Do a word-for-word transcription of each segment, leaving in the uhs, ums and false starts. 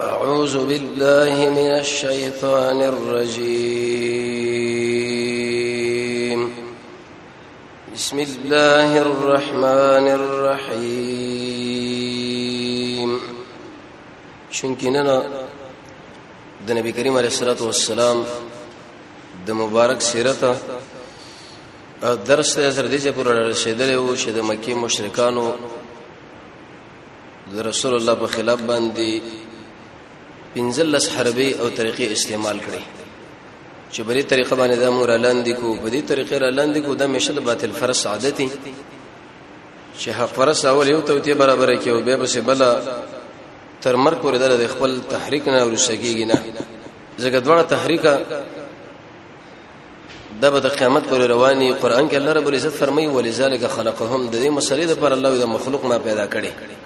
أعوذ بالله من الشيطان الرجيم بسم الله الرحمن الرحيم شنكنا د نبی کریم علیه الصلاۃ والسلام د مبارک سیرت درس ته سره دې چې پر رسیدلې وو چې د مکی مشرکانو د رسول الله په خلاف باندې پنځلس حربي او طریقې استعمال کړې چې بری طریقه باندې د امر لاندې کو په دې طریقې را لاندې کو د مشد باطل فرس عادتي چې حق فرس اول یو توتی برابر کې او به بس بل تر مر پورې د خپل تحریک نه ورسېږي نه زګ دوړه تحریک د به د قیامت پر رواني قران کې الله رب العزت فرمایي ولذلک خلقهم د دې مسلې لپاره الله د مخلوق ما پیدا کړي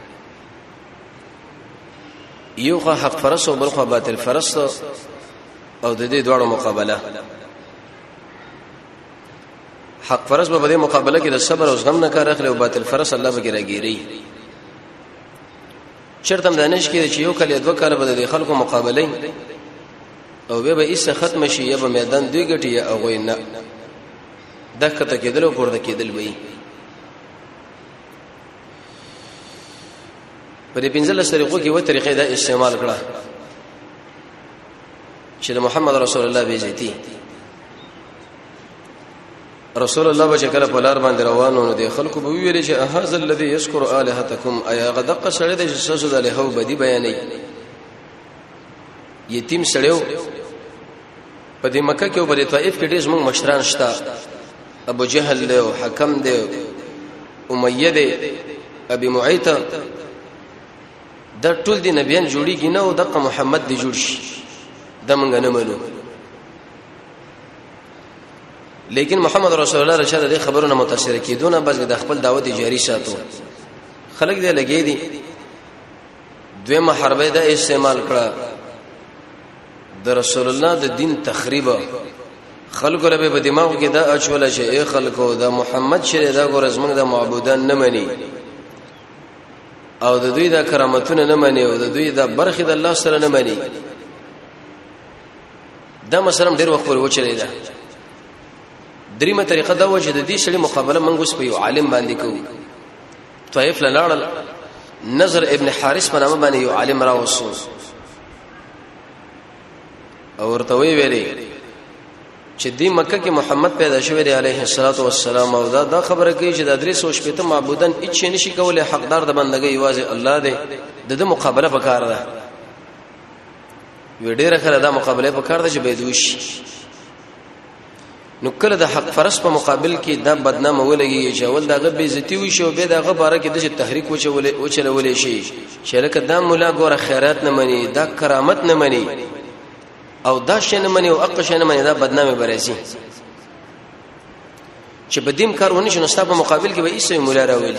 یو خو حق فرس او بل خو باطل فرس او د دې دوړو مقابله حق فرس په دې مقابله کې د صبر او زغم نه کار اخلي او باطل فرس الله به راګيري شرطم دانش کې چې یو کله دوه کاله به د خلکو مقابله او به به ایسه ختم شي یا به میدان دوی ګټي یا هغه نه دغه ته کېدل او پورته کېدل وي په دې پنځله طریقو کې و طریقې دا استعمال کړه چې د محمد رسول الله به عزتي رسول الله به کله په لار باندې روانو د خلکو به ویل چې هاذا الذي يذكر الهتكم ايا غدق سړی د شسو د له هو بدی بیانې یتیم سړیو په دې مکه کې او په طائف کې ډېر زموږ مشران شته ابو جهل او حکم دی امیه دی ابي معيط دا ټول دي نبيان جوړیږي نه او دغه محمد دی جوړ شي دا مونږ نه منو لیکن محمد رسول الله رشاد دې خبرونه متاثر کیدونه بس د خپل دعوت جاری ساتو خلک دې لګي دي دویمه حربه دا استعمال کړه د رسول الله د دین تخریب خلکو له په دماغ کې دا اچول شي اے خلکو دا محمد شری دا ګورز موږ د معبودان نه مني او د دوی دا کرامتونه نه مني او د دوی دا برخه د الله سره نه مني دا مثلا ډیر وخت ور وچلې ده دریمه طریقه دا و چې د دې سړي مقابله منغوس په یو عالم باندې کوو طائف لاړ نظر ابن حارث په نامه باندې یو عالم راوسو او ورته وی ویلي چې د مکه کې محمد پیدا شوی دی علیه الصلاۃ والسلام او دا, دا خبره کوي چې د درې سو شپته معبودان هیڅ نشي کولای حقدار د بندګۍ یوازې الله دی د مقابله وکړه ده وی ډیره خره دا مقابله وکړه ده چې بيدوش نو کله د حق فرس په مقابل کې دا بدنامه ولګي چې اول دغه بے عزتی وي شو به دغه باره کې د تحریک وچولې وچلولې شي شرکت دا مولا ګوره خیرات نه مني دا کرامت نه مني او دا شنه منی او اق شنه منی دا بدنامي برسي چې بدیم کارونه شنو ستاسو په مقابل کې به ایسه مولا راولي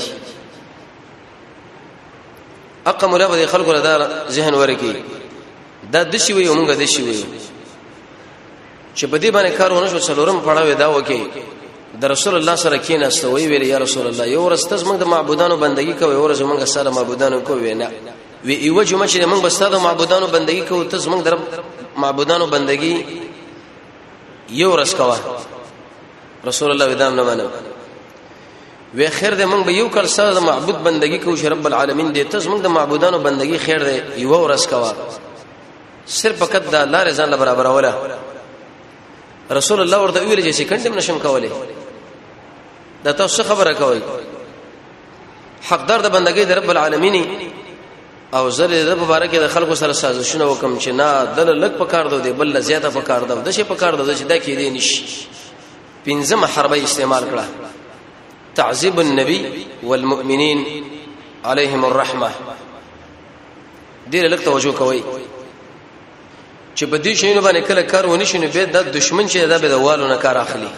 اق مولا به خلکو له ذهن ورکی دا د شي وي موږ د شي وي چې بدی باندې کارونه شو څلورم پړاوي دا وکي د رسول الله سره کېناست وی ویل یا رسول الله یو ورستز موږ د معبودانو بندگی کوي ورځ موږ سره معبودانو کوي نه وی ایو جمعه چې موږ بس د معبودانو بندگی کوو ته موږ در معبودانو بندگی یو رس کوا رسول الله ودام نه منو وی خیر دې موږ به یو کل سره معبود بندگی کوو چې رب العالمین دې ته موږ د معبودانو بندگی خیر دې یو رس کوا صرف فقط دا لار ځان له برابر ولا رسول الله ورته ویل چې سکند نشم کولای دا تاسو خبره کوي حقدار د بندګۍ د رب العالمین او زره د مبارک د خلکو سره سازشونه وکم چې نه دل لک پکار دو دی بل زیاته پکار دو د شي پکار دو چې دا کې دی نشي پنځم حربه استعمال کړه تعذيب النبي والمؤمنين عليهم الرحمه دې لک توجه کوي چې په دې شینو باندې کله کار ونی شنو به د دشمن چې دا به د والو نه کار اخلي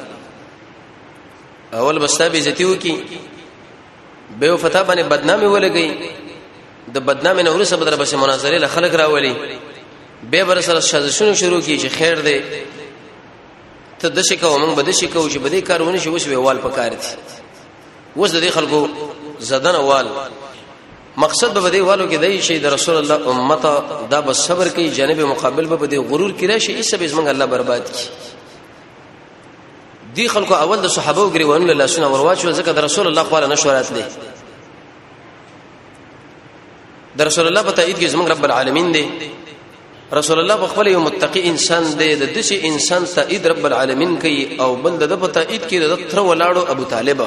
اول بس به عزت وکي به فتا باندې بدنامي ولګي د بدنامي نه ورسره بدر بس مناظره له خلق راولي به بر سره سازشونه شروع کی چې خیر دی ته د شي کوم موږ بده شي کوو چې بده کار ونی شي وس ویوال پکار دي وس د خلکو زدن وال مقصد به دی والو کې دی شي د رسول الله امت دا به صبر کوي جانب مقابل به دی غرور کړي شي ایسه به زمنګ الله برباد کی دی خلکو اول د صحابه ګریوان الله سنه ورواچو ځکه د رسول الله خو له نشورات دي د رسول الله په تایید کې زمنګ رب العالمین دی رسول الله خپل یو متقی انسان دی د دې انسان تایید رب العالمین کوي او بل د په تایید کې د تر ولاړو ابو طالب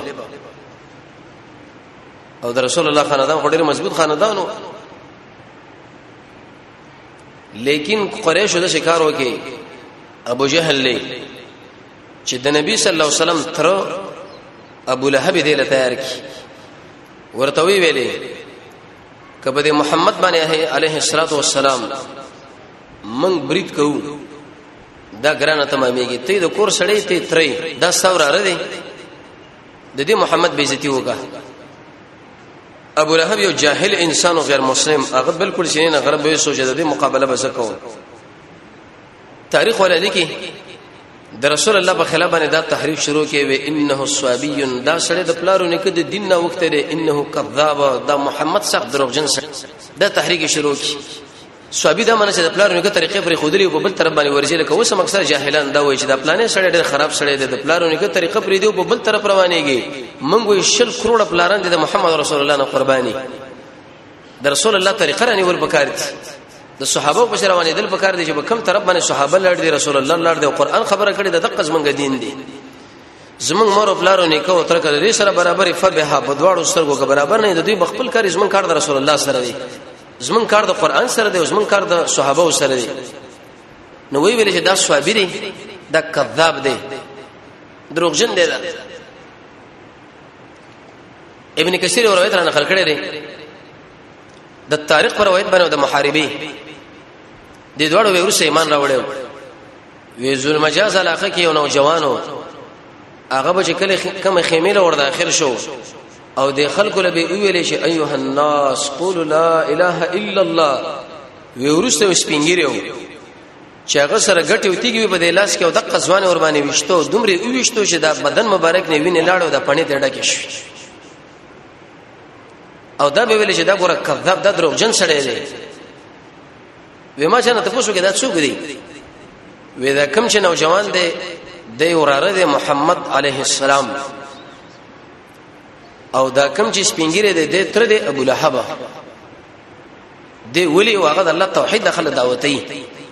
او د رسول الله خاندان ډېر مضبوط خاندانو لیکن قریش د شکار وکي ابو جهل له چې د نبی صلی الله علیه وسلم تر ابو لهب دی له تیار کی ورته وی ویلې کبه محمد باندې علیه الصلاۃ والسلام من برید کوو دا ګرانه تمامېږي ته د کور سړی ته ترې دا ثوره ردی د دې محمد بیزتی وکړه ابو لهب یو جاهل انسان او غیر مسلم هغه بالکل شي نه غرب به سوچ د دې مقابله به وکاو تاریخ ولادي کې د رسول الله په خلاف باندې دا تحریف شروع کړي و انه الصابي دا سره د پلارو نه کده دین نه وخت لري انه کذاب دا محمد صاحب دروغجن سره دا تحریک شروع کړي صحابي دا منځ د پلارو نه طریقې پر خودري په بل طرف باندې ورجل کوي سم اکثر جاهلان دا وایي چې دا پلانې سره ډېر خراب سره دی د پلارو نه طریقې پر دی په بل طرف روانيږي منګو شل کروڑ پلاران د محمد رسول الله نه قرباني د رسول الله طریقې رانی ور پکار دي د صحابه په روانې دل پکار دي چې په کوم طرف باندې صحابه لړ دي رسول الله لړ دي قرآن خبره کړي د دقه زمنګ دین دي زمنګ مور او پلارو نه کو تر کړي سره برابر فبها په دواړو سترګو کې برابر نه د دوی بخپل کار زمنګ کار د رسول الله سره دی زمون کار د قران سره دی زمون کار د صحابه سره دی نو وی ویل چې دا صحابي دی دا کذاب دی دروغجن دی دا ابن کثیر روایت را نقل کړی دی د تاریخ پر روایت باندې د محاربي د دوړو ورسې ایمان راوړل وی ذل مجاز علاقه کې یو نوجوانو هغه به کله کوم خیمه له ور داخل شو او د خلکو له به ویلې شي ايها الناس قولوا لا اله الا الله وی ورسته سپینګریو چې هغه سره ګټي وتیږي په د لاس کې او د قزوان ور باندې وشتو دومره ویشتو چې دا بدن مبارک نه ویني لاړو د پڼې ته ډکه شي او دا به ویل چې دا ګوره کذاب دا دروغجن سړی دی وې ما څنګه تاسو کې دا څوک دی وې دا کوم چې نوجوان دی د وراره دی محمد عليه السلام او دا کوم چې سپینګری دی د تر دی ابو لهب دی ولي واغد الله توحید دخل دعوتي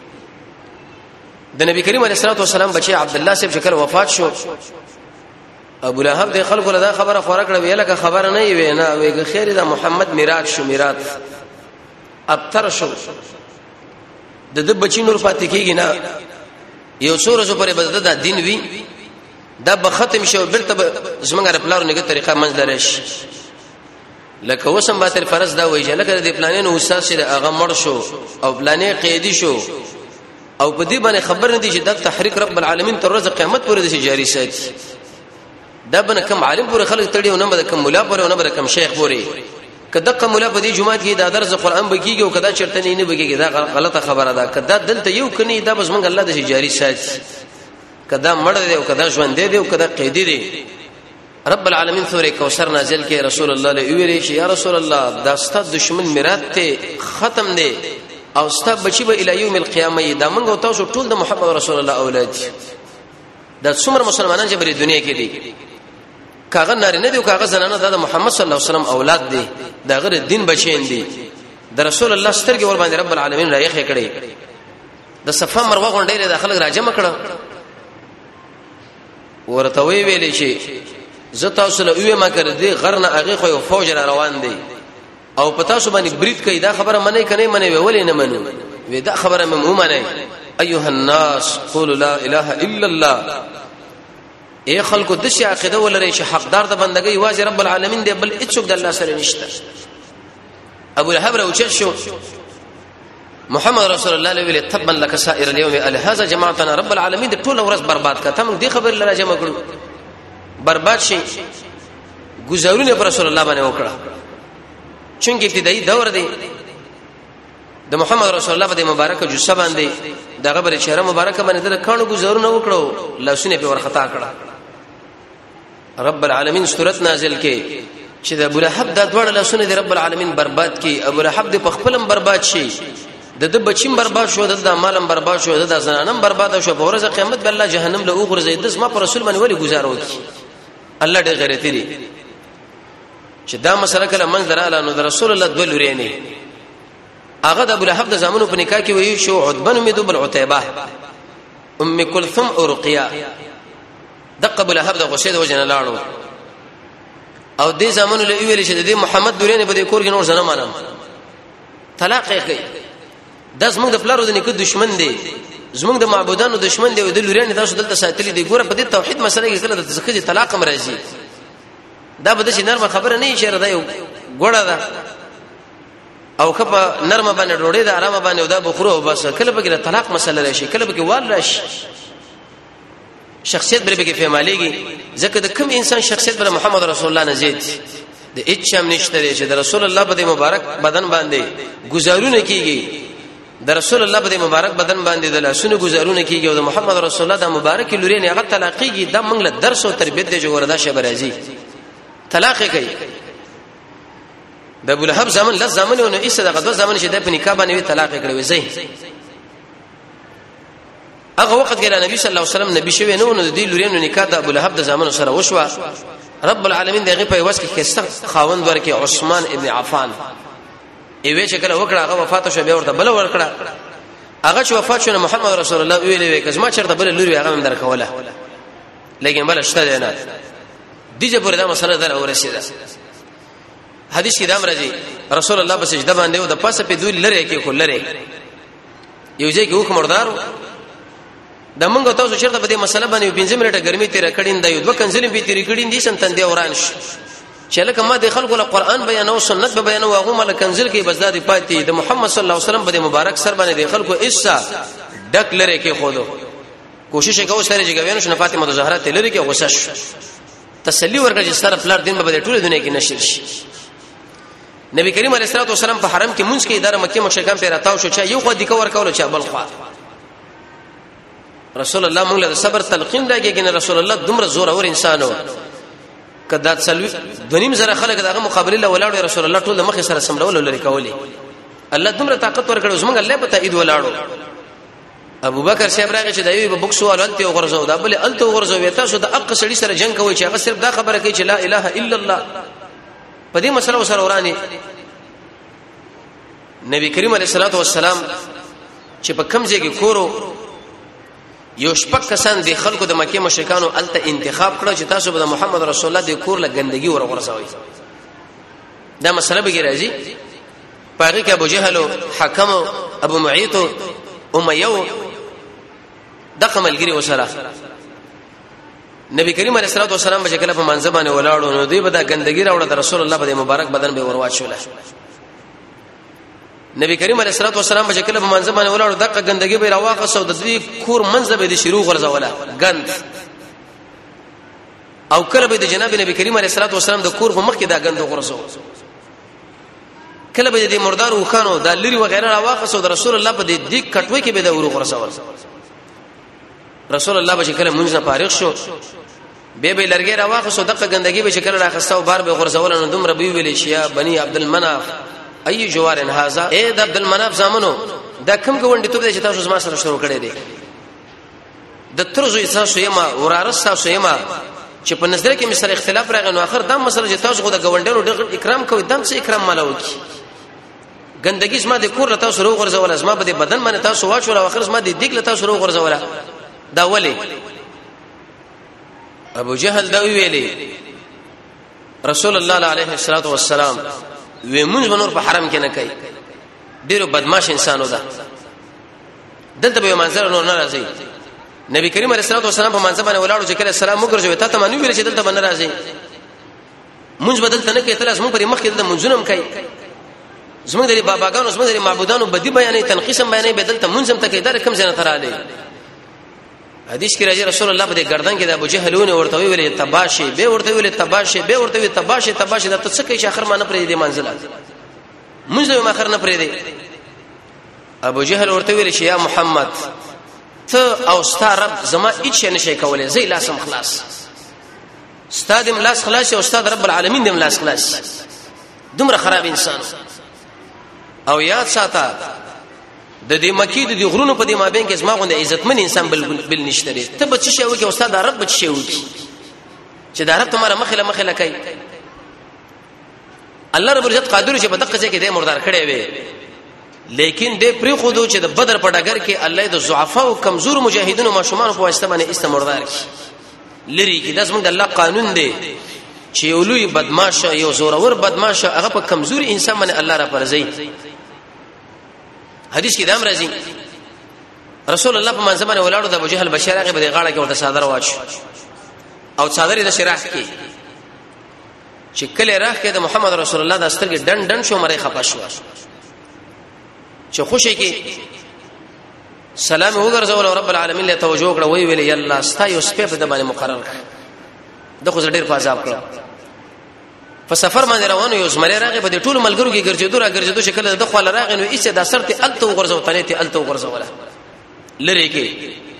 د نبی کریم علیه الصلاه والسلام بچي عبد الله صاحب شکل وفات شو ابو لهب د خلکو له دا خبره خورا کړه ویله خبره نه وي نه ویګه خیر دا محمد میراث شو میراث ابتر شو د د بچی نور پاتې کیږي نه یو څور څو پرې بد د دین وی دا به ختم شو برته زمونږه پلانو نه طریقه منځ درش لکه وسم به تر فرض دا وایي لکه د پلانونو اساس سره هغه مړ شو او پلانې قیدی شو او په دې باندې خبر نه دي چې د تحریک رب العالمین تر ورځې قیامت پورې د جاری ساتي دا بنه کم عالم پورې خلک تړي او نه بده کم مولا پورې او نه بده کم شیخ پورې کله کم مولا په دې جمعات کې دا درس قرآن بکیږي او کدا چرته نه بکیږي دا غلطه خبره ده کدا دلته یو کني دا بس مونږ الله د جاری ساتي کدا مړ دی او کدا ژوند دی او کدا قیدی دی رب العالمین سورې کوثر نازل کې رسول الله له ویلي چې یا رسول الله دا ستاسو دشمن میراث ته ختم دی او ستاسو بچي به الی یوم القیامه دا موږ تاسو ټول د محمد رسول الله اولاد دا څومره مسلمانان چې په دنیا کې دي کاغه نارینه دي او کاغه زنانه د محمد صلی الله علیه وسلم اولاد دي دا غیر دین بچین دي د رسول الله سترګې ور باندې رب العالمین را یې کړي د صفه مروه غونډې د خلک راجم کړه ورته وی ویلې شي زه تاسو له یو ما کړ دي غرنه هغه خو یو فوج را روان دي او پتا سو باندې برید کوي دا خبره منې کني منې ولې نه منو وې دا خبره مې مو منې ايها الناس قولوا لا اله الا الله اے خلکو د شي عقیده ولري چې حقدار د بندګۍ واجب رب العالمین دی بل هیڅ د الله سره نشته ابو لهب راوچ شو محمد رسول الله علیه و تبا لك سائر اليوم الهذا جماعتنا رب العالمین د ټول ورځ برباد کا ته موږ دې خبر لره جمع کړو برباد شي گزارونه پر رسول الله باندې وکړه چونګې ابتدایي دور دی د محمد رسول الله په مبارک جوسه باندې دغه بر چهره مبارک باندې د کانو گزارونه وکړو لاسونه په ورختا کړه رب العالمین سورت نازل کې چې د ابو لهب د دوړ له سنت رب العالمین برباد کی ابو لهب د پخپلم برباد شي د د بچیم برباد شو د مالم برباد شو د زنانم برباد شو په ورځ قیامت به الله جهنم له اوغور زید ما پر رسول باندې ولی گزارو کی الله دې غیرتی دي چې دا مسله کله من دراله نو د رسول الله د لورینه هغه د ابو لهب د زامنو په نکاح کې وی شو عتبه مدو بل عتیبه ام کلثوم او رقیه دغه ابو لهب د غشید وجنه لاړو او دې زامنو له ویل چې د محمد لورینه په دې کور کې نور زنه مانم طلاق یې کوي دا زمونږ د پلارو د نیکه دشمن دی زمونږ د معبودانو دشمن دی او د لورینه تاسو دلته ساتلی دی ګوره په دې توحید مسله کې کله د تزکه طلاق هم راځي دا به د نرمه خبره نه شي راځي ګوره دا او کله نرمه باندې ډوړې دا آرامه باندې دا بخورو او بس کله به د طلاق مسله راشي کله به کې وال راشي شخصیت بر به کې فهمالېږي ځکه د کوم انسان شخصیت بر محمد رسول الله نه زید د اچم نشته چې د رسول الله په مبارک بدن باندې گزارونه کیږي د رسول الله په مبارک بدن باندې د لاسونو گزارونه کیږي او د محمد رسول الله د مبارک لوري نه هغه طلاقيږي د منګله درس او تربيت دی جوړه دا شبر راځي طلاق کوي د ابو لهب زمن ل زمن او ایسه دغه د زمن چې د په نکاح باندې طلاق کړی زې هغه وخت کې نبی صلی الله علیه وسلم نبی شوی نو نو د لوري نو نکاح د ابو لهب د زمن سره وشو رب العالمین دغه په واسه کې کیسه خاوند ورکه عثمان ابن عفان ایوه چې کله وکړه هغه وفات شو بیا ورته بل ورکړه هغه چې وفات شو محمد رسول الله ویلې کزما چرته بل لوري هغه من درکوله لیکن بل شته نه دیجه پر دا مسله در اورسیده حدیث کې دا مرضی رسول الله په سجده باندې او د پاسه په دوی لره کې خو لره یو ځای کې حکم وردارو د موږ تاسو چرته په دې مسله باندې پنځه منټه ګرمي تیر کړین دا یو دوه کنځلې به تیر کړین دي سنتن دی اوران شي چې لکه ما د خلکو له قران بیان او سنت به بیان او هغه مل کنځل کې بس د پاتې د محمد صلی الله علیه وسلم په مبارک سر باندې د خلکو ایسا ډک لره کې خودو کوشش وکاو سره چې غوینو شنه فاطمه د زهرا ته لره کې غوسش تسلی ورکړي چې سره پلار دین به د ټوله دنیا کې نشر شي نبی کریم علیه الصلاه والسلام په حرم کې مونږ کې اداره مکه مشرکان پر راتاو شو چې یو خو د کور کول چې بل خوا رسول الله موږ له صبر تلقین راګي کنه رسول الله دومره زور اور انسانو کدا څلوي دنیم زره خلک دغه مقابله له ولاړو رسول الله ټول مخه سره سملول لري کولی الله دومره طاقت ورکړو زمونږ الله په تایید ولاړو ابو بکر صاحب راغی چې دایو په بوکسو ولته غرزو دا بل الته غرزو وتا سو د اق سړي سره جنگ کوي چې هغه صرف دا خبره کوي چې لا اله الا الله په دې مسله سره ورانی نبی کریم علیه الصلاه والسلام چې په کم ځای کې کورو یو شپک کسان د خلکو د مکه مشرکانو الته انتخاب کړو چې تاسو به محمد رسول الله د کور له ګندګي ورغورځوي دا مسله به راځي پاره کې ابو جهل حکم ابو معیط امیہ دغه ملګری وسره نبی کریم علیه الصلاه والسلام به کله په منځ باندې ولاړو نو دوی به دا ګندګي راوړه د رسول الله په مبارک بدن به ورواچوله نبی کریم علیه الصلاه والسلام به کله په منځ باندې ولاړو دغه ګندګي به راواخصو د دوی کور منځ به د شروع غرزوله ګند او کله به د جناب نبی کریم علیه الصلاه والسلام د کور په مخ کې دا ګند غرزو کله به د مردار وخانو د لری وغیرہ راواخصو د رسول الله په دې د کټوي کې به د ورو غرزول رسول الله به کله مونږ نه فارغ شو به به لرګي راواخصو دغه ګندګي به کله راخصو بار به غرزول نو دوم ربي ویل شیا بني عبد المناف اي جوارن هاذا اے د عبد المناف زامنو دا کوم ګوندې ته چې تاسو زما سره شروع کړی دی د ترزو تاسو یما ورارس تاسو یما چې په نظر کې مسله اختلاف راغی نو اخر دا مسله چې تاسو خو د ګوندونو ډېر اکرام کوي دم څه اکرام مالو کی ګندګي زما د کور تاسو رو غرزول زما په بدن باندې تاسو واچو او اخر زما د دیګ تاسو رو غرزول دا ولی ابو جهل دا ویلي رسول الله عليه الصلاه والسلام وی مونږ بنور په حرم کې نه کوي ډیرو بدمعش انسانو ده دلته به منظر نور نه راځي نبی کریم علیه الصلاه والسلام په منځ باندې ولاړو چې کله سلام وګرځوي ته تمنو ویل چې دلته باندې راځي مونږ بدلته نه کوي تل اسمو پر مخ کې د منځونم کوي زموږ د باباګانو زموږ د معبودانو بدی بیانې تنقیسم بیانې بدلته منځم تکي در کم ځنه تراله حدیث کې راځي رسول الله په دې گردن کې د ابو جهلونه ورته ویل تباشي به ورته ویل تباشي به ورته ویل تباشي تباشي د څه کې چې اخر ما نه پرې دې منزله موږ ما اخر نه پرې دې ابو جهل ورته ویل چې یا محمد ته او ستاره رب زما هیڅ نشي کولای زې لاسم خلاص استاد ملاس خلاص او استاد رب العالمین دې ملاس خلاص دومره خراب انسان او یاد ساته د دې مکی د دې غرونو په دې مابین کې اسما غونډه عزتمن انسان بل بل نشته لري ته بچ شي وکي استاد رب بچ شي وکي چې دا رب تمہاره مخله مخله کوي الله رب العزت قادر چې په دغه ځای کې دې مردار کړي وي لیکن دې پری خودو چې د بدر په ډګر کې الله د ضعفا او کمزور مجاهدینو ماشومان په واسطه باندې استمردار کی لري کې داس موږ د الله قانون دی چې اولوی بدمعش یو زورور بدمعش هغه په کمزور انسان باندې الله را پرځي حدیث کې دام راځي رسول الله په منځ باندې ولاړو د ابو جهل بشیر هغه په غاړه کې ورته صادر واچ او صادرې د شراح کې چې کله راخ کې د محمد رسول الله د استرګې ډن ډن شو مړې خپه شو چې خوشي کې سلام وګرځول او رب العالمین له توجه کړه وی ویل یلا ستا یو سپه په د باندې مقرر کړ د خو ډېر فاصاب کړ په سفر باندې روانو یو زمری راغی په ټولو ملګرو کې ګرځېدو را ګرځېدو چې کله د خپل راغی نو ایسه د سرته الته وګرځو تنه ته الته وګرځول لری کې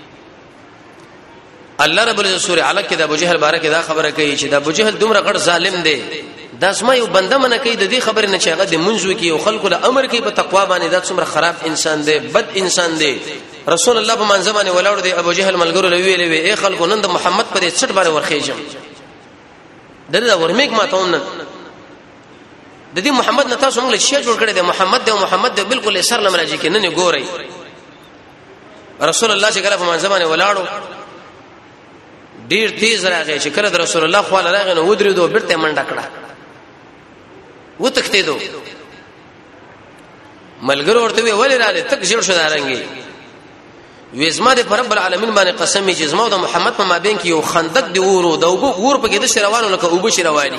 الله رب العزت سورہ علق کې د ابو جهل باره کې دا خبره کوي چې د ابو جهل دومره غټ ظالم دی دا اسمه یو بنده منه کوي د دې خبره نه چې هغه د منځو کې او خلکو له امر کې په تقوا باندې دا څومره خراب انسان دی بد انسان دی رسول الله په منځ باندې ولاړ دی ابو جهل ملګرو لوي لوي اے خلکو نن د محمد پر څټ باندې ورخېجم دغه ورمیک ماتون د دې محمد نه تاسو موږ له شی جوړ کړی دی محمد دی او محمد دی بالکل سر لمراجي کې نه ګوري رسول الله چې کله په منځ باندې ولاړو ډیر تیز راغی چې کله د رسول الله خو الله راغی نو ودرېدو بیرته منډه کړه و تختیدو ملګرو ورته وی ولې راځي تک جوړ شو دارنګي وېزما د رب العالمین باندې قسم چې زما د محمد په مابین کې یو خندق دی ورو د ور په کې د شروانو لکه او بشي رواني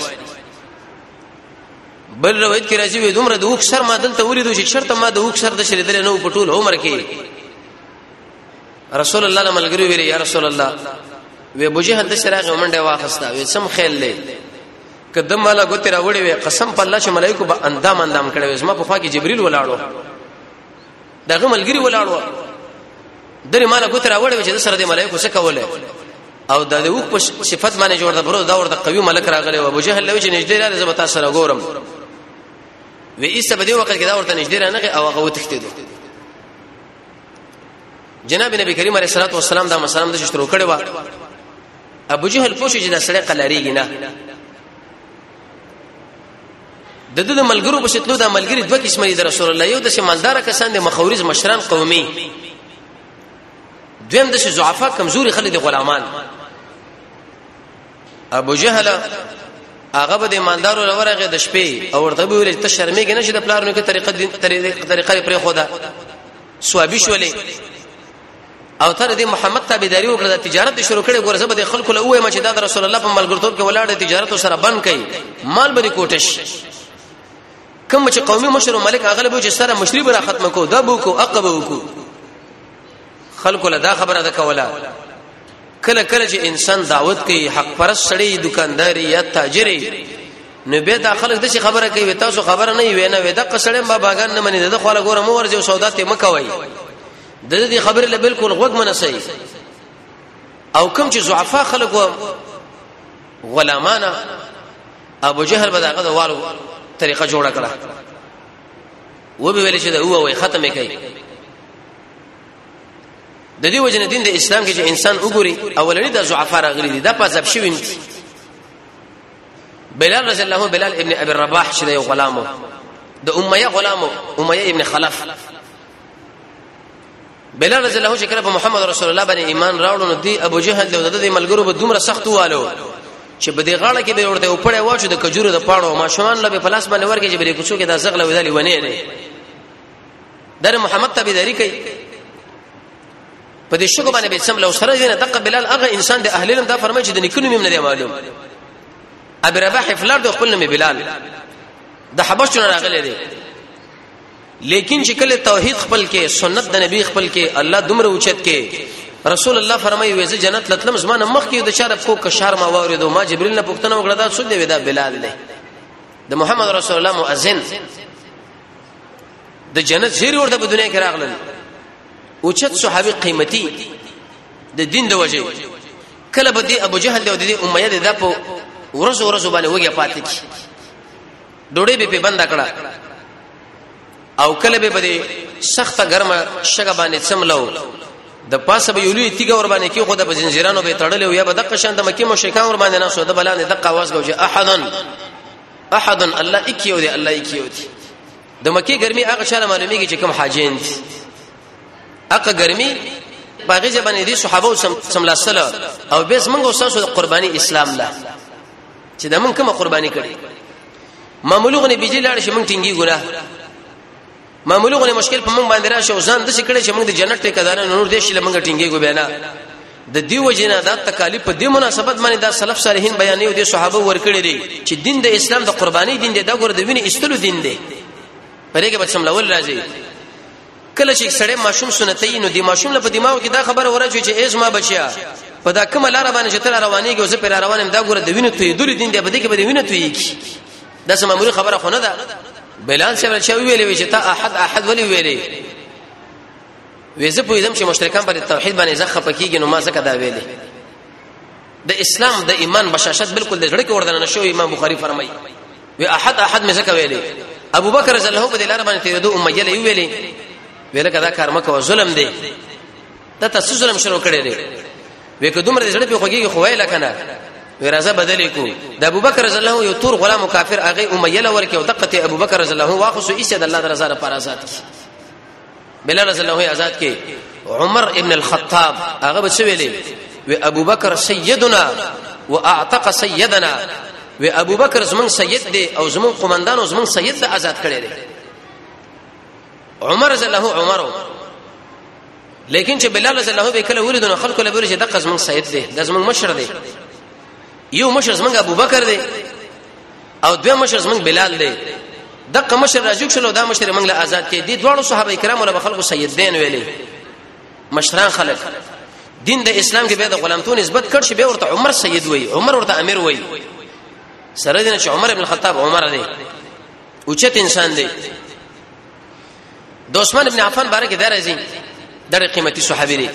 بل روایت کې راځي وې دومره د وښ سر ما دلته ولیدو چې شرط ما د وښ سر د شریدل نو په ټول عمر کې رسول الله له ملګرو ویل یا رسول الله وې ابو جهل د شراغه منډه واخستا وې سم خیل لې کدم مالا ګوتې راوړې وې قسم په الله چې ملائکه به اندام اندام کړي وې ما په خوا کې جبريل ولاړو دغه ملګری ولاړو درې مالا ګوتې راوړې وې چې سره د ملائکه څه کوله او د وښ په صفات باندې جوړ د برو دا ورته قوي ملک راغلی او ابو جهل لوي چې نږدې راځي زما تاسو سره ګورم وې ایسته په دې وخت کې دا ورته نږدې رانغه او هغه وتښتیدو جناب نبی کریم علیه الصلاه والسلام دا مسلمان د شروع کړي وا ابو جهل پوښي چې دا سړی قلاریږي نه د دې ملګرو په شتلو دا ملګری دوه قسمه دي رسول الله یو د شمالدار کسان د مخاورز مشران قومي دویم د ضعفا کمزوري خلک د غلامان ابو جهل هغه به د ایماندارو لورغه د شپې او ورته ویل ته شرمېږي نه چې د پلارونو کې طریقه طریقه پرې خدا سوابي شولې او تر دې محمد تابعداري وکړه د تجارت شروع کړي ګورځه به خلکو له وې مچ د رسول الله په ملګرتوب کې ولاړ تجارت سره بند کړي مال به کوټش کوم چې قومي مشر ملک اغلب چې سره مشرب را ختم کو دا بو کو عقب کو خلکو له دا خبره ده کوله کله کله چې انسان دعوت کوي حق پرست سړی دکانداري یا تاجري نو به دا خلک د څه خبره کوي تاسو خبره نه وي نه وي د قصړې ما باغان نه مني د خپل ګوره مو ورځو سودا ته مکوي د دې خبره له بالکل غوږ منسي او کوم چې ضعفا خلک و غلامانه ابو جهل بداغه د والو طریقه جوړه کړه و به ویل چې دا هو وي ختمه کوي د دې وجنه دین د اسلام کې چې انسان وګوري اولنی د ضعفا راغلي دي دا پازاب شوی نه بلال رضی الله بلال ابن ابي الرباح چې یو غلامو د امیه غلامو امیه ابن خلف بلال رضی الله چې کله په محمد رسول الله باندې ایمان راوړو نو دی ابو جهل له د ملګرو به دومره سخت والو چې بده غاړه کې به ورته وپړې واچو د کجورو د پاړو ما شومان له په لاس باندې ورګه چې بری کوڅو کې د زغله ودالي ونه نه در محمد تابعداري کوي په دې شګو باندې به سم لو سره دینه دغه بلال هغه انسان د اهل علم دا فرمایي چې د نکونو مم نه دی معلوم ابي رباح فلار د خپل نوم بلال د حبشتون راغلي دي لیکن چې کله توحید خپل کې سنت د نبی خپل کې الله دومره اوچت کې رسول الله فرمایي وې جنت لتلم زمانه مخ کې د شرف کو کشار ما واردو ما جبريل نه پښتنه وکړه دا څه دی دا بلال دی د محمد رسول الله مؤذن د جنت زیر ورته په دنیا کې راغلل اوچت صحابي قیمتي د دین د وجه کله به دی ابو جهل او د امیه د په ورځ ورځ باندې وګیا پاتې کی ډوډۍ به په بند کړه او کله به بده سخته ګرمه شګه باندې څملو د پاسه به یولې تیګه ور باندې کې خو د زنجیرانو به تړلې او یا به دغه شان د مکی مشرکان ور باندې نه سو د بلانه دغه आवाज غوږه احدن احدن الله اکیو دی الله اکیو دی د مکی ګرمي هغه چاله معلومیږي چې کوم حاجین دي هغه ګرمي باغې ځبانې دي صحابه سملاسله او بیس منغو اساسو قرباني اسلام لا چې د من کومه قرباني کړي معمولغه بيجي لاړ شي مونږ ټینګي ګناه معمولغه مشکل په مونږ باندې راشه او ځان د څه کړي چې مونږ د جنت ټیکدار نور دې شي لمنګ ټینګي ګو بینا د دیو جنا د تکالیف په دې مناسبت باندې د سلف صالحین بیانې او د صحابه ور کړی دي چې دین د اسلام د قرباني دین دی دا ګور د وینې استلو دین دی پرېګه به سملول راځي کله چې سړی ماشوم سنتي نو دی ماشوم له په دماغ کې دا خبره ورچوي چې ایز ما بچیا په دا کومه لار باندې چې تر روانيږي او زه پر روانم دا ګور د وینې توې دل دین دی په دې کې به د وینې توې کی دا سم معمولی خبره خو نه ده بلال څه ویلې چې تا احد احد ولي ویلې وېزه په دې چې مشرکان پر توحید باندې زخه پکېږي نو ما څه کدا ویلې د اسلام د ایمان بشاشت بالکل د ځړ کې وردان نشو امام بخاری فرمایي وی احد احد مې څه ویلې ابو بکر رضی الله په لار باندې تیرې دوه امیه له ویلې ویل کدا کار مکه ظلم دی دا تاسو ظلم شروع کړی دی وې کدومره ځړ په خوږي خو ویل کنه ورازه بدلی کو د ابو بکر رضی الله یو تور غلام کافر هغه امیه له ورکه او دقته ابو بکر رضی الله واخصو ایسه د الله رضا لپاره آزاد کی بلال رضی الله آزاد کی عمر ابن الخطاب هغه څه ویلې و ابو بکر سیدنا واعتق سیدنا و ابو بکر زمون سید دی او زمون قومندان او زمون سید د آزاد کړي دي عمر رضی الله عمر لیکن چې بلال رضی الله به کله ولیدنه خلکو له بوري چې دغه زمون سید دی د زمون مشر دی یو مشر زمونږ ابو بکر دی او دوه مشر زمونږ بلال دی دغه مشر راجوک شلو دا مشر موږ له آزاد کې دي دواړو صحابه کرام له خلکو سیدین ویلي مشران خلک دین د اسلام کې به د غلامتون نسبت کړ شي به ورته عمر سید وای عمر ورته امیر وای سره دین چې عمر ابن الخطاب عمر دی اوچت انسان دی د عثمان ابن عفان بارک درځي در قیمتي صحابي دی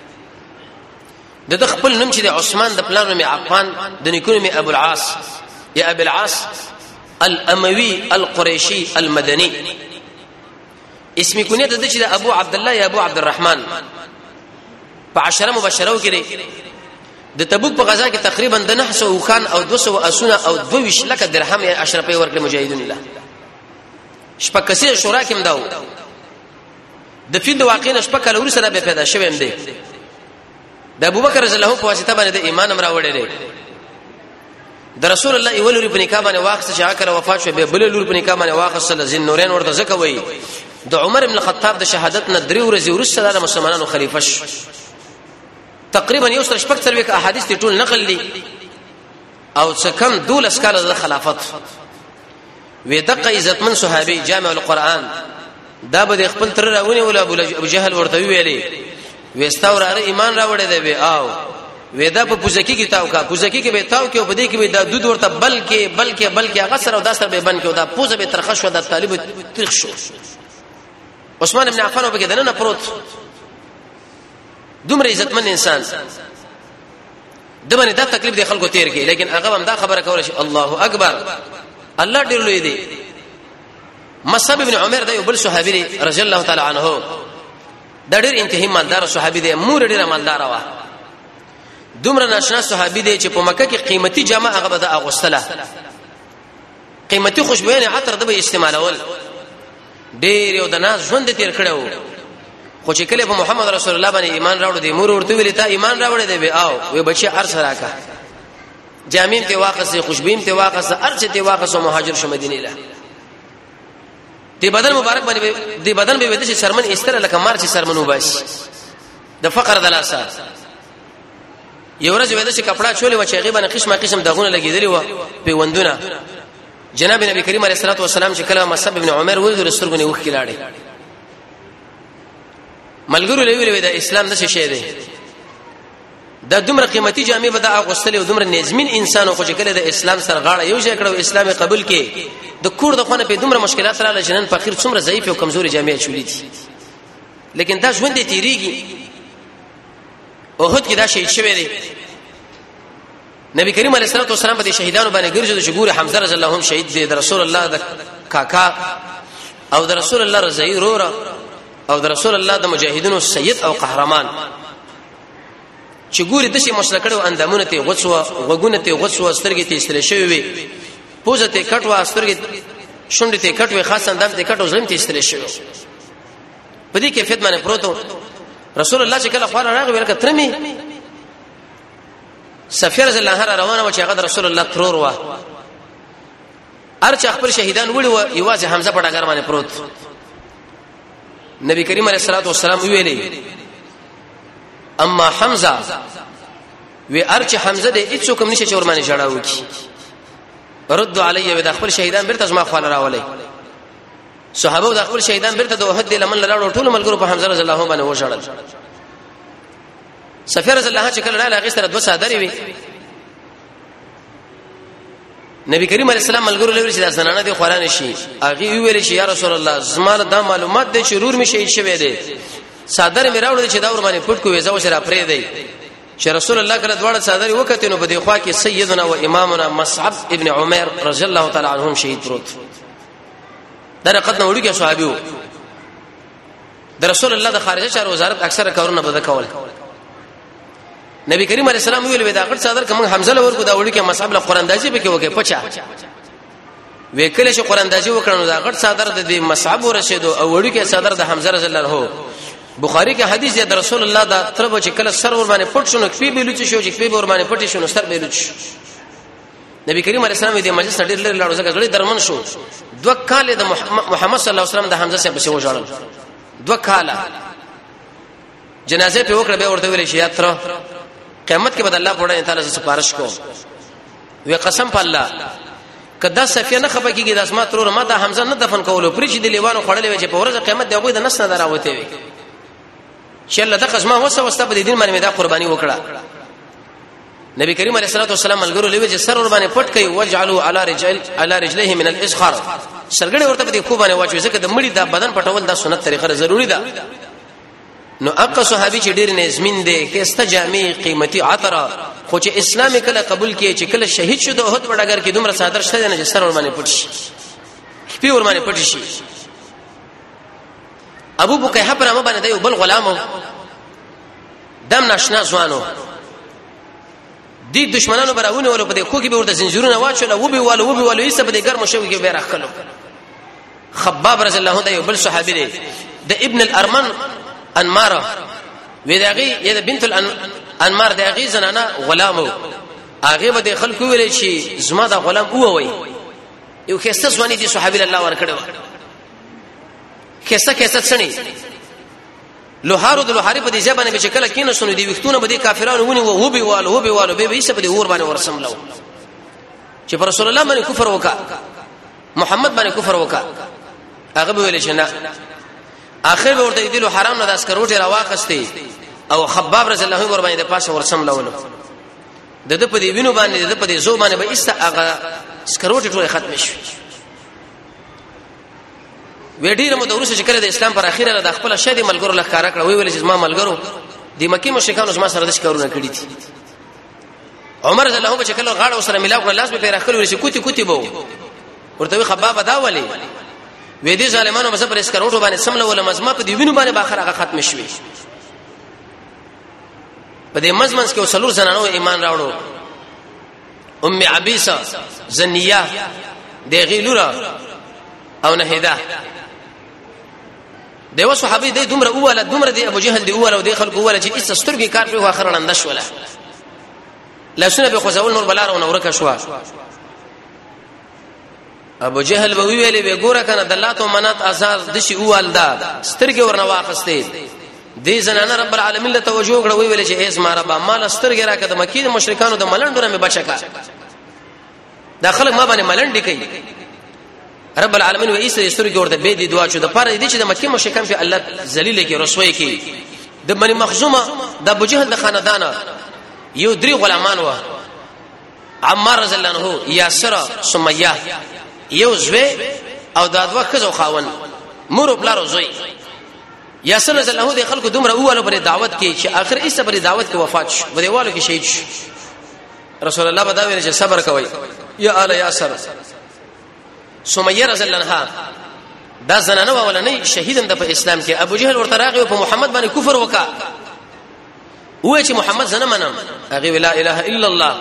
د خپل نوم چې د عثمان د پلان نوم عفان د نیکونو می ابو العاص یا ابو العاص الاموي القريشي المدني اسم کنیت د چې د ابو عبد الله یا ابو عبد الرحمن په عشره مبشرو کې د تبوک په غزا کې تقریبا د نحس او خان او دو سو اسونه او دو ویش لک درهم یا اشرفي ورکړي مجاهدون الله شپکسي شورا کې مداو د فیل واقعي نشپک لوري سره به پیدا شوم دی د ابوبکر رضی الله په واسطه باندې د ایمان امر وړي دي د رسول الله اول په نکاح باندې واخص شاکر وفات شو به بل لور په نکاح باندې واخص ذین نورین ورته زکه وای د عمر ابن الخطاب د شهادت نه درې ورځې ورسره د مسلمانانو خلیفہ شو تقریبا یو سر شپږ تر وک احادیث ټول نقل دي او څه کم دولس کاله د خلافت وې دغه عزتمن صحابي جامع القرآن دا به خپل تر راونی ول ابو جهل ورته ویلي وستاور ایمان راوړی دی وی او ودا په پوزکی کې تاو کا پوزکی کې به تاو کې په دې کې به د دود ورته بلکې بلکې بلکې هغه سره او دا سره به بن کې دا پوزه به ترخه شو د طالب ترخ شو عثمان ابن عفان په کې دنه پروت دومره عزتمن انسان دمنه دا تکلیف دی خلکو تیر کې لیکن هغه هم دا خبره کوله چې الله اکبر الله ډیر لوی دی مصعب ابن عمر دا یو بل صحابي رضی الله تعالی عنه دا ډیر انتهایی مالدار صحابي دی مور ډیر مالدار و دومره ناشنا صحابي دی چې په مکه کې قیمتي جامه هغه به اغوستله قیمتي خوشبوینه عطر د به استعمالول ډیر یو د ناز ژوند تیر کړو خو چې کله په محمد رسول الله باندې ایمان راوړ دی مور ورته ویل تا ایمان راوړ دی به او وی بچي ارس راکا جامین ته واقصه خوشبویم ته واقصه ارچ ته واقصه مهاجر شو مدینه له دی بدن مبارک باندې دی بدن به ودی شرمن استره لکه مار چې شرمن وباش د فقر دلاسه یو ورځ ودا چې کپڑا چولې و چې غیبه قسمه قسم دغونه لګیدلی و په وندونه جناب نبی کریم علیه الصلاه والسلام چې کله مصعب ابن عمر ولې رسولګنی وخ کلاړي ملګرو لوي د اسلام د څه شی دی د دومره قیمتي جامې به د اغوستلې او دومره نظمین انسان خو چې کله د اسلام سره غاړه یو ځای کړو اسلام قبول کې د کور د خونه په دومره مشکلات رااله جنن فقیر څومره ضعیف او کمزوري جامې چولې دي لیکن دا ژوند دې تیریږي اوهد کې دا شهید شوی دی نبی کریم علیه الصلاه والسلام په شهیدانو باندې ګرځي چې ګوره حمزه رضی الله عنه شهید دی د رسول الله د کاکا او د رسول الله رضی رورا او د رسول الله د مجاهدینو سید او قهرمان چې ګوري د شي مشرکړو اندامونه ته غوڅو غوګونه ته غوڅو سترګې ته استل شوی وي پوزه ته کټوا سترګې شونډې ته کټوي خاص اندام ته کټو زلم ته استل شوی په دې کې فتمنه پروتو رسول الله چې کله خبر راغی ورکه ترمي سفیر رضی الله عنه روانه و چې هغه رسول الله ترور و ارچ خپل شهیدان وړي و یوازې حمزه په ډاګر باندې پروت نبی کریم علیه الصلاه والسلام ویلي اما حمزه وی ارچ حمزه دې هیڅ کوم نشي چې ورمانه جړاو کی رد علی و د خپل شهیدان برته زما خپل راولي صحابه د خپل شهیدان برته د وحد لمن لراړو ټول ملګرو په حمزه رضی الله عنه باندې وشړل سفیر رضی الله عنه چې کله رااله هغه سره دوه صادري وي نبی کریم علیه السلام ملګرو لوري چې د زنانه دي قران شي هغه ویل چې یا رسول الله زمانه دا معلومات دي شرور می شهید شوی دی صادر می راوړل چې دا ور باندې پټ کو ویزا وشره پرې دی چې رسول الله کله دواړه صادري وکړي نو په دی خوا کې سیدنا و امامنا مصعب ابن عمر رضی الله تعالی عنهم شهید پروت دا رقدنه وړي کې صحابي وو د رسول الله د خارجه چار وزارت اکثره کارونه بده کول نبی کریم علیه السلام ویل ودا غټ صادر کوم حمزه لور کو دا وړي کې مصعب له قران دازي به کې وکي پچا وکله چې قران دازي وکړنو دا غټ صادر د مصعب ورشدو او وړي کې صادر د حمزه رضی الله عنه بخاری کې حدیث دی د رسول الله دا تربو چې کله سر ور باندې پټ شونه کفي به لوچ شو چې کفي ور باندې پټ شونه سر به لوچ نبی کریم علیه السلام دې مجلس ډېر لري لاړو ځکه ډېر درمن شو دوه کال د محمد صلی الله علیه وسلم د حمزه سره په وژړل دوه کال جنازه په وکړه به ورته ویل شي یاتره قیامت کې بد الله په وړاندې تعالی سپارښت کوم وی قسم په الله کدا صفیه نه خپه کیږي د اسماء ترور ما د حمزه نه دفن کولو پرې چې د لیوانو خړلې وي چې په ورځ قیامت دی هغه د نس نه دراوته وي چې الله د قسمه وسه وسته په دین باندې دا قرباني وکړه نبی کریم علیه الصلاه والسلام ملګرو لوي چې سر ور باندې پټ کوي وجعلوا علی رجل علی رجلیه من الاسخر سرګړې ورته په دې خو باندې واچوي ځکه د مړي د بدن پټول د سنت طریقه ضروری ده نو اقا صحابي چې ډېر نظمین دي کې استجامي قیمتي عطر خو چې اسلام کله قبول کړي چې کله شهید شو د احد وړاګر کې دومره صادر شته نه چې سر ور باندې پټ شي خپل ور باندې پټ شي ابو بکیحه پر امه باندې یو بل غلامو دم ناشنا ځوانو دي دشمنانو براونه ول په دې خو کې به ورته زنجیرونه واچول او به والو وبه والو یې سبه دې ګرم شوی کې به راخلو خباب رضی الله عنه یو بل صحابي دی د ابن الارمن انماره وداغي یا بنت الانمار داغي زنانه غلامو هغه به خلکو ویل شي زما دا غلام او وای یو کیسه ځواني دي صحابي الله ور کړو کیسه کیسه څنګه لوهارو د لوهاري په دې ځبانه به شکل کې نه سونې دي وختونه به دي کافرانو ونی وو به والو وو به والو به به یې په دې اور باندې ورسم لو چې پر رسول الله باندې کفر وکا محمد باندې کفر وکا هغه به ویل شي نه اخر به ورته دي له حرام نه داس کروټه راواخستي او خباب رضی الله عنه ور باندې پاسه ورسم لو د دې په دې وینو باندې د په دې زو باندې به ایست هغه سکروټه ټول ختم شي وډیره مو د ورسې چې کله د اسلام پر اخیره د خپل شهید ملګرو لخاره کړ وی ویل چې ما ملګرو د مکی مشرکانو زما سره د شکرونه کړی دي عمر رضی الله عنه چې کله غاړه سره ملاو کړ لاس په پیر اخر ورسې کوتی کوتی بو ورته خباب دا ولي وې دي ظالمانو مزه پر اسکروټو باندې سمله ولا مزما په دی وینو باندې باخر هغه ختم شوی په دې مزمنس کې وسلور زنانو ایمان راوړو ام عبیسه زنیه دغه لورا او نهیدا دیو صحابي دې دومره اوله دومره دې ابو جهل دې اوله او دې خلکو اوله چې استسترګي کار په اخر لندش ولا لاسونه به خوځول نور بلار او نورکه شو ابو جهل به ویلې به ګوره کنه دلات او منات ازار دشي اوالدا سترګي ورنه واخستې دې زنانه رب العالمین له توجه کړو ویلې چې ایس ما رب مال سترګي راکې د مکی د مشرکانو د ملندونه مې بچکا دا خلک ما باندې ملند کوي رب العالمین و ایسه سترګي ورته به دي دعا چو د پاره دي چې د مکی مشرکان په الله ذلیل کې رسوي کې د بني مخزومه د ابو جهل د خاندان یو درې غلامان و عمار رضی الله عنه یاسر سمیه یو زوی او د دوه خزو خاون مور بلارو زوی یاسر رضی الله عنه د خلکو دومره اوله پر دعوت کې چې اخر ایسه پر دعوت کې وفات شو ودیوالو کې شهید شو رسول الله بداوی چې صبر کوي یا آل یاسر. سمیه رضی الله عنها دا زنانه ولنې شهیدم د په اسلام کې. ابو جهل ورته راغی په محمد باندې کفر وکا وای چې محمد زنه منم هغه لا اله الا الله.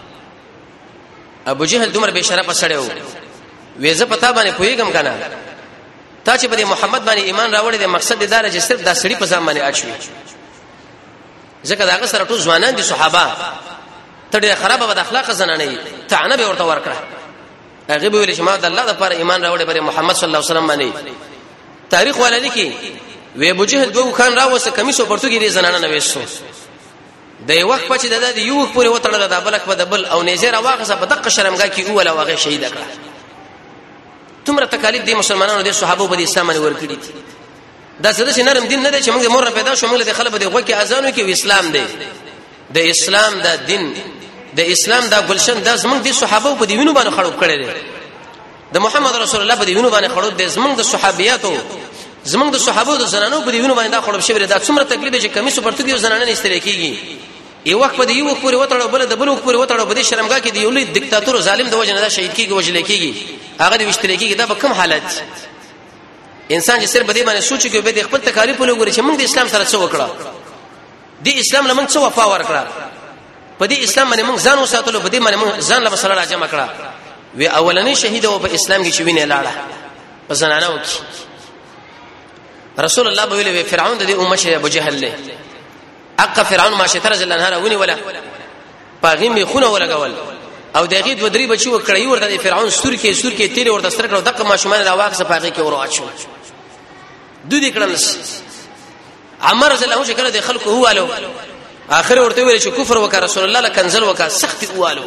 ابو جهل دومره به شرف سړیو وېزه پتا باندې پویګم کنه تا چې په محمد باندې ایمان راوړې د مقصد دار چې صرف دا سړی په ځان باندې اچوي ځکه دا سره ټول ځوانان دي صحابه ته ډېر خراب بد اخلاق زنانه یې تعنه به ورته ورکړه. هغه به ویل چې ما د الله لپاره ایمان راوړې پر محمد صلی الله علیه وسلم باندې. تاریخ ولادي کې وې ابو جهل دوه خان راوسه کمیسو پرتګي دي زنانه نوېسو د یو وخت په چې د یو وخت پورې وتړل د بلک په دبل او نيزه راواغه په دقه شرمګه کې اوله واغه شهید کړه. تمره تکالیف دي مسلمانانو دي صحابه په اسلام باندې ورکړي دي. دا څه چې نرم دین نه دی چې موږ مور پیدا شو موږ د خلک په دغه کې اذان کوي اسلام دی. د اسلام دا دین د اسلام دا ګلشن دا زمونږ دي صحابه په دیونو باندې خړوب کړي دي. د محمد رسول الله په دیونو باندې خړوب دي زمونږ د صحابياتو زمونږ د صحابه د زنانو په دیونو باندې دا خړوب شوی دا څومره تکلیف چې کمیسو پرتګي زنانه نه استل کیږي. یو وخت په دی یو پورې وتړو بل د بل پورې وتړو په دې شرمګه کې دی یو لوی دیکتاتور ظالم د وجه نه دا شهید کیږي وجل کیږي هغه د وشتل کیږي دا په کوم حالت انسان چې صرف بده باندې سوچ کوي به د خپل تکالیف په لوري چې موږ د اسلام سره څه وکړو دی اسلام لمن څه وفا ورکړه په دې اسلام باندې موږ ځان وساتلو په دې باندې موږ ځان له مسله راځم کړه وی اولنې شهید او په اسلام کې چې ویني لاړه په زنانو کې رسول الله به ویل فرعون د دې امه شه ابو جهل له اق فرعون ما شتر جل انهار ونی ولا پاغیم می خونه ولګول او دغه د ودری بچو کړی ورته د فرعون سور کې سور کې تیر ورته سره کړو دغه ماشومان راواغ صفاقه کې ورو اچو دوی دې کړل عمر رضی الله عنه کړه د خلکو هوالو اخر ورته ویل چې کفر وکړ رسول الله له کنزل وکړ سخت هوالو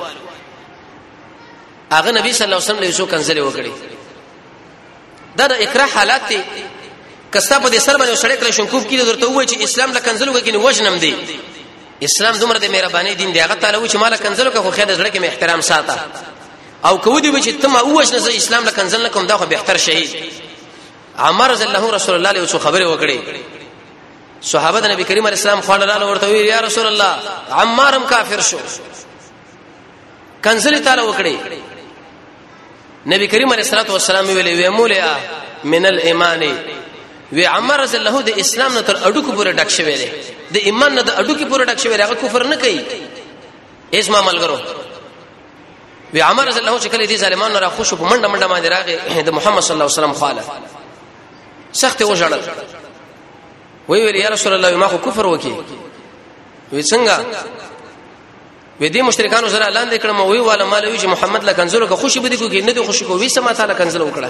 هغه نبی صلی الله علیه وسلم له یو کنزل وکړي دا د اکراه حالات دي کستا په دې سر باندې سړی کله شنکوب کړي درته وایي چې اسلام له کنزلو کې نه وژنم دی اسلام دومره د مهرباني دین دی هغه تعالی و چې مال کنزلو کې خو خیر د زړه کې احترام ساته او کو دی چې تم اوښ نه اسلام له کنزل نه کوم دا خو به احتر شهید عمر رضی الله رسول الله له خبره وکړي صحابه د نبی کریم علیه السلام خواله لاله ورته وی یا رسول الله عمارم کافر شو کنزل تعالی وکړي نبی کریم علیه الصلاه والسلام ویلې وی مولیا من الايمان وی عمر رضی الله د اسلام نه تر اډو کو پورې ډک شوی دی د ایمان نه د اډو کې پورې ډک شوی دی هغه کفر نه کوي اسما ملګرو وی عمر رضی الله چې کله دې ظالمانو را خوشو په منډه منډه باندې راغی د محمد صلی الله علیه وسلم خاله سخت وژړل وی وی یا رسول الله ما خو کفر وکي وی څنګه وی دې مشرکانو سره اعلان وکړم وی والا مالوي چې محمد له کنزلو کو خوشي بده کو کې نه دي خوشي کو وی سما تعالی کنزلو وکړه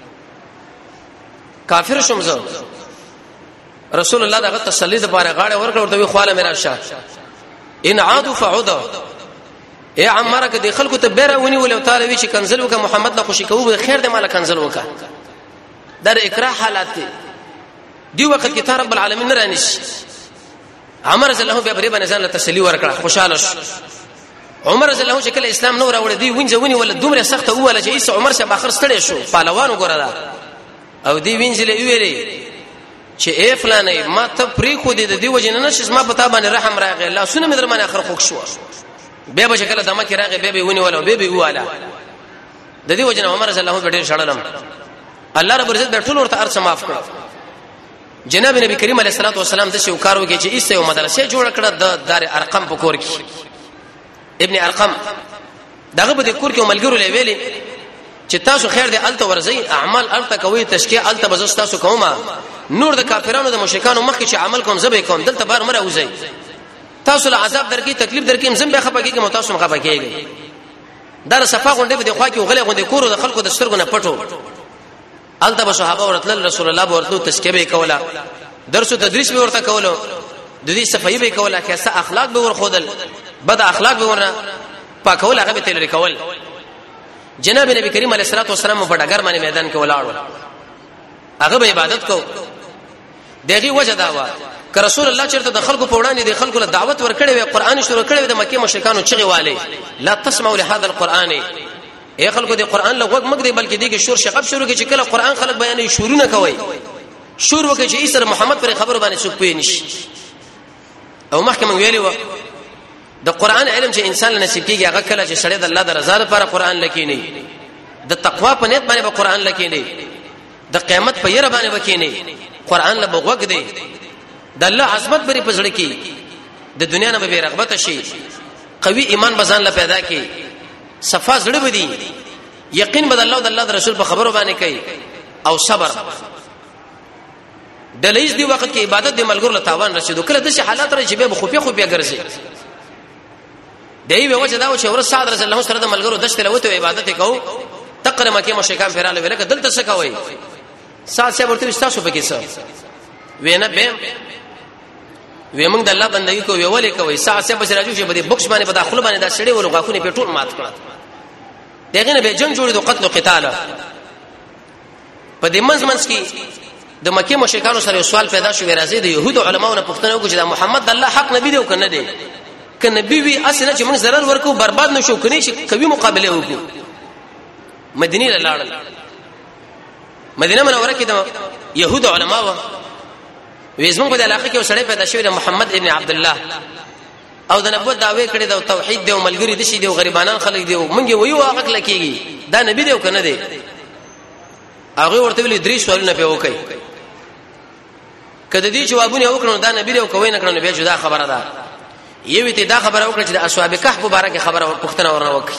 کافر شوم زه رسول الله دغه تسلی د پاره غاړه ورکړ ورته وی خواله میرا شه ان عادوا فعدا اے عمره کې د خلکو ته بیره ونی ول تعالی وی چې کنزل وک محمد له خوشي کوو خیر دې مال کنزل وک در اکراه حالات دي دی وخت کې رب العالمین نه رانیش عمر رضی الله به بری باندې ځان له تسلی ورکړه خوشاله شو عمر رضی الله چې کله اسلام نور راوړ دی وینځ ونی ول دومره سخت اوله چې عیسی عمر شه اخر ستړي شو پهلوانو ګورلا او دی وینځلې ویلې چې اے فلانه ما ته پری خو دې د دی وجنه نشس ما پتا باندې رحم راغی الله سونه مې درمانه اخر خوښ شو به به شکل دمه کې راغی به به ونی ولا به به واله د دې وجنه عمر رضی الله ډېر شړلم الله رب عزت به ټول ورته ارڅ معاف کړ جناب نبی کریم علیه الصلاه والسلام د شو کارو کې چې ایسه یو مدرسې جوړ کړه د دار ارقم په کور کې ابن ارقم دغه په کور کې ملګرو لویلې چې تاسو خیر دې الته ورځي اعمال الته کوي تشکیه الته بزس تاسو کومه نور د کافرانو د مشرکانو مخ کې چې عمل کوم زبې کوم دلته بار مره وځي تاسو له عذاب درکې تکلیف درکې زم به خپه کېږي تاسو مخه پکېږي در صفه غونډه په خوا کې غلې غونډه کورو د خلکو د سترګو نه پټو الته به صحابه ورتل رسول الله ورتلو تشکیه به کوله درس او تدریس به ورته کوله د دې صفایي به کوله کیسه اخلاق به ورخودل بد اخلاق به ورنه پاکول هغه به تل ریکول جناب نبی کریم علیه الصلاه والسلام په ډګر باندې میدان کې ولاړ هغه به عبادت کو دغه وجه دا و ک رسول الله چرته د خلکو په وړاندې د خلکو له دعوت ورکړي وي قران شروع کړي د مکه مشرکانو چغي والي لا تسمعوا لهذا القران اے خلکو د قران له وګ مګ دی بلکې دغه شور شغب شروع کې چې کله قران خلک بیانې شروع نه کوي شور وکړي چې عیسی محمد پر خبر باندې څوک پوي نشي او محکمه ویلي و د قران علم چې انسان له نصیب کیږي هغه کله چې سړی د الله د رضا لپاره قران لکینی د تقوا په نیت باندې به قران لکینی د قیامت په ير باندې وکینی قران له بغوګ دی د الله عظمت بری پزړه کی د دنیا نه به رغبت شي قوي ایمان بزان له پیدا کی صفا زړه بدی یقین بد الله او د الله د رسول په خبرو باندې کوي او صبر د لیز دی وخت کې عبادت د ملګرو له تاوان رسیدو کله د شي حالات را چې به خفي خفي ګرځي دی به وجه دا چې ور سعد رضی الله سره د ملګرو دشت له وته عبادت کوو تقره مکه مشکان فراله ولکه دلته څه کوي سات سه ورته تاسو پکې څه وینه به ویمنګ د الله بندګي کو ویولې کوي سات سه بچ راځو چې بده بوکس باندې په داخله باندې دا سړي ولغه خو نه پټول مات کړه دغه نه به جنگ جوړې د قتل او قتال په دې منځ منځ کې د مکه مشرکانو سره سوال پیدا شو راځي د يهودو علماو نه پوښتنه وکړه چې دا محمد الله حق نبی دی او کنه دی ک نبی وی اصله چې موږ zarar ورکو برباد نشو کني چې کوي مقابله وکړو مدینه لاړل مدینه منوره کې د يهودو علماو وېزمن په علاقه کې سړی پیدا شوی د محمد ابن عبد الله او د نبوت دعوی کړي د توحید دی او ملګری دي شي دی او غریبانان خلک دی مونږ ویو هغه کله کېږي دا نبی دی او کنه دی هغه ورته ویل درې سوالونه په وکي کله دې جوابونه وکړو دا نبی دی او کوي نه کړو به جدا خبره ده یوه ته دا خبره وکړه چې د اصحاب کهف مبارک خبره پښتنه ورنه وکړي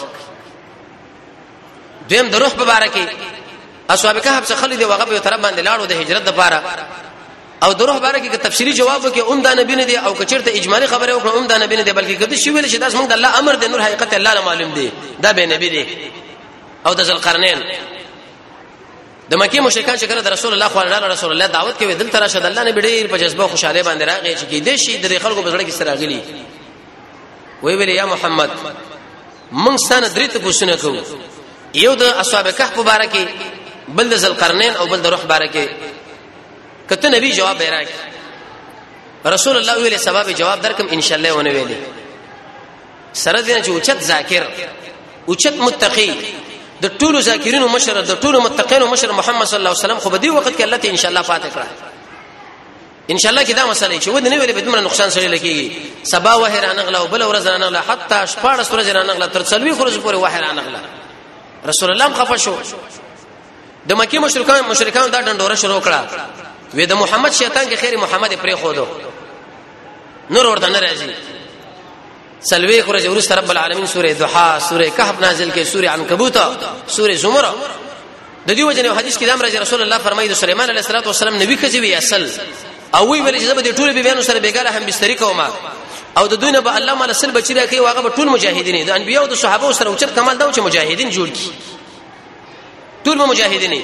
دیم د روح مبارک اصحاب کهف څخه خلک دی هغه په طرف باندې لاړو د هجرت لپاره او د روح بارے کې تفصیلی جواب وکي اوم دا نبی نه دی او کچرته اجمالی خبره وکړه اوم دا نبی نه دی بلکې کده شی ویل چې داس موږ د الله امر دی نور حقیقت الله له معلوم دی دا به نبی دی او د ذل قرنین د مکه مشرکان چې کړه د رسول الله صلی الله علیه رسول الله دعوت کوي دل تر شد الله نه ډیر په جذبه خوشاله باندې راغی چې کې دې شي د خلکو په زړه کې سره غلي وی ویل یا محمد موږ ستانه درې ته پوښتنه کوو یو د اصحاب کهف مبارکي بل د ذل قرنین او بل د روح مبارکي کته نبی جواب بیراک رسول الله ویله سبب جواب درکم ان شاء الله ونه ویلي سره دینه چې اوچت ذاکر اوچت متقی د ټولو ذاکرینو مشر د ټولو متقینو مشر محمد صلی الله علیه وسلم خو به دی وخت کې الله ته ان شاء الله فاتح کړه ان شاء الله کې دا مسله چې ودی نه ویلي به دومره نقصان سره لکېږي سبا وهر انغلا او بل ورځ انغلا حتی شپاړس ورځ انغلا تر څلوي خورز پورې وهر انغلا رسول الله خفه شو د مکه مشرکان مشرکان دا ډنډوره شروع کړه وې د محمد شیطان کې خیر محمد پرې خودو نور ورته نه راځي سلوي خرج ورس رب العالمین سوره ضحا سوره کهف نازل کې سوره عنکبوت سوره زمر د دې وجنه حدیث کې دام راځي رسول الله فرمایي د سليمان علیه السلام نبی کځوي اصل او وی ویل چې د ټول بیانو سره بیګاله هم بستری کوما او د دوی نه به الله مال سل بچی راکې واغه به ټول مجاهدین د انبیو او د صحابه سره اوچت کمال دا چې مجاهدین جوړ کی ټول مجاهدین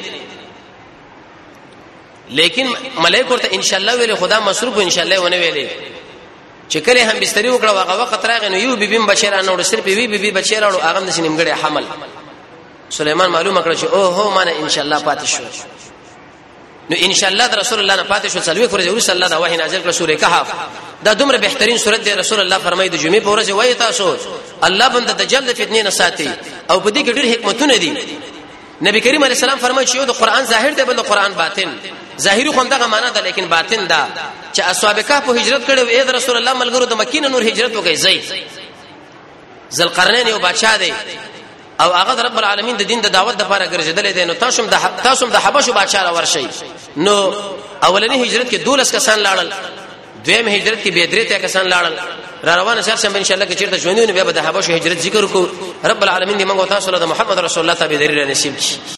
لیکن ملائکه ورته ان شاء الله ویل خدا مصروف ان شاء الله ونه ویلې چې کله هم بستری وکړه هغه وخت راغی نو یو بیبیم بشیرانه ور سر بی بی بشیرانه هغه د سینمګړې حمل سليمان معلومه کړ چې او هو مانه ان شاء الله پاتې شو نو ان شاء الله رسول الله نه پاتې شو سلوي فرج رسول الله دا وحی نازل کړ سوره کهف دا دومره بهترین سورته دی رسول الله فرمایي د جمعې په ورځ وایي تاسو الله بنده دجال د فتنې نه ساتي او په دې کې ډېر حکمتونه دي نبی کریم علیه السلام فرمایي چې د قران ظاهر دی بل قران باطن ظاهری خو دغه معنا ده لیکن باطن ده چې اصحاب کهف هجرت کړي او اې رسول الله ملګرو د مکې نور هجرت وکړي زئی ذل قرنین یو بادشاہ دی او هغه رب العالمین د دین د دعوت لپاره ګرځیدل دي نو تاسو د تاسو د حبشو بادشاہ ورشي نو اولنی هجرت کې دولس کسان لاړل دویم هجرت کې به درې ته کسان لاړل را روانه شهر شم ان شاء الله کې چیرته ژوندونه به د حبشو هجرت ذکر کو رب العالمین دې موږ تاسو له محمد رسول الله تابع دې نصیب کړي